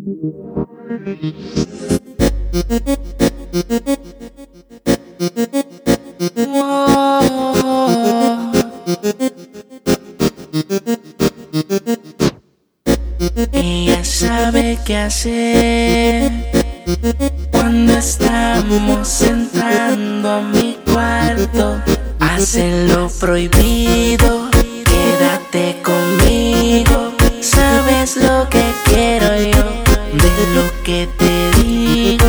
Ella sabe qué hacer cuando estamos entrando a mi cuarto. Hace lo prohibido, quédate conmigo. Sabes lo que quiero yo, de lo que te digo.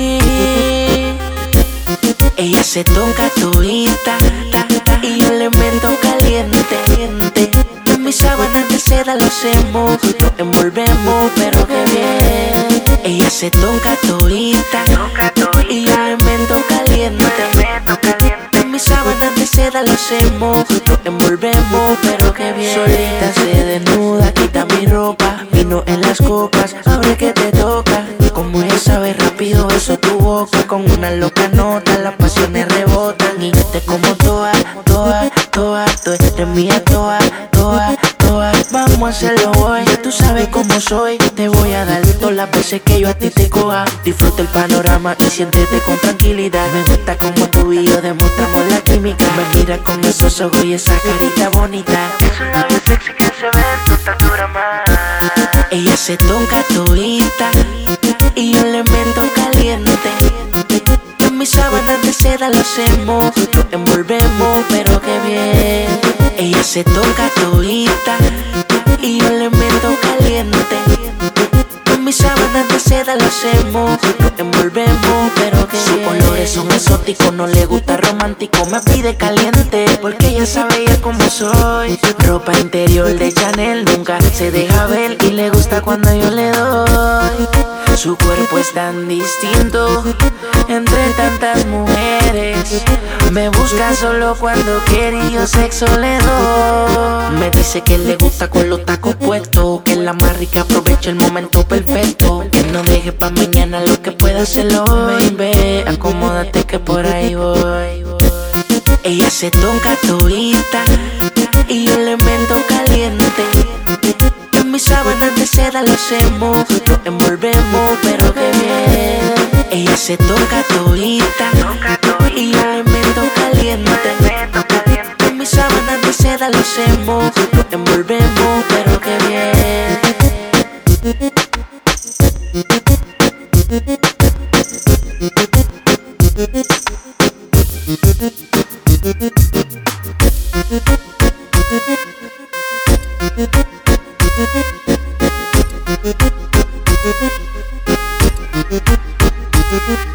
Ella se toca todita y yo le meto caliente. En mis sábanas de seda lo hacemos, nos envolvemos, pero qué bien. Ella se toca todita y yo le meto caliente. En mis sábanas de seda lo hacemos, nos envolvemos, pero qué bien. Solita se desnuda, quita mi ropa, vino en las copas, abre que te toca. Como ella sabe rápido eso tu boca, con una loca nota las pasiones rebotan. Y te como toda, tú eres mía toda. Vamos a hacerlo hoy, ya tú sabes cómo soy. Te voy a dar todas las veces que yo a ti te coja. Disfruta el panorama y siéntete con tranquilidad. Me gusta como tú y yo demostramos la química. Me mira con esos ojos y esa carita bonita. Esos labios sexy que se ven tu estatura más. Ella se toca todita y yo le meto caliente. En mis sábanas de seda lo hacemos, nos envolvemos, pero qué bien. Ella se toca todita y yo le meto caliente. En mis sábanas de seda lo hacemos, nos envolvemos, pero qué bien. Sus colores son exóticos, no le gusta romántico, me pide caliente, porque ella sabe ya cómo soy. Ropa interior de Chanel, nunca se deja ver y le gusta cuando yo le doy. Su cuerpo es tan distinto entre tantas mujeres. Me busca solo cuando quiere y yo sexo le doy. Me dice que le gusta con los tacos puestos, que es la más rica, aprovecha el momento perfecto. Que no deje pa' mañana lo que pueda hacerlo hoy. Baby, acomódate que por ahí voy. Ella se toca todita y yo le meto caliente. En mis sábanas de seda lo hacemos, nos envolvemos, pero qué bien. Ella se toca todita y yo le meto caliente. En mis sábanas de seda lo hacemos, nos envolvemos, pero qué bien. Thank you.